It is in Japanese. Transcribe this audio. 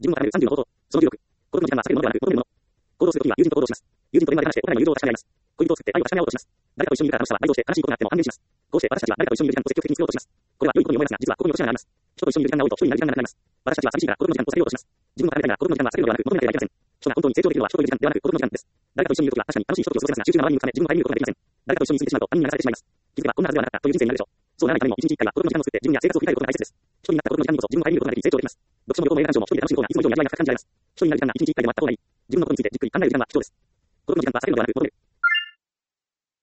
自分の考える30のこと、その16、孤独の時間は避けるものではなく求めるもの。行動するときは友人と行動します。友人と電話で話してお互いの友情を確かめ合います。恋人を作って愛を確かめ合おうとします。誰かと一緒にいるから楽しさは倍増して悲しいことがあっても半減します。こうして私たちは誰かと一緒にいる時間と積極的に作ろうとします。これは良いことに思いますが、実は心に落とし穴があります。人と一緒にいる時間が多いと一人になる時間がなくなります。私たちは寂しいから孤独の時間を避けようとします。自分の考えたいなら孤独の時間は避けるのではなく求めなければいけません。人が本当に成長できるのは人といる時間ではなく孤独の時間です。誰かと一緒にいるときは確かに楽しい人と過ごせますが、集中が周りに向くため自分の歩みを見ることができません。誰かと一緒に過ぎてしまうと他人に流されてしまいます。気づけばこんなはずではなかったという人生になるでしょう。そうならないためにも一日一回は孤独の時間を作って自分や生活を振り返ることが大切です。人になった孤独の時間にこそ自分の歩みを見ることができ成長できます。読書も旅行も映画鑑賞も一人で楽しむ方がいつも以上にやりがいが感じられます。一人になる時間が一日一回でもあった方がいい。自分のことについてじっくり考える時間は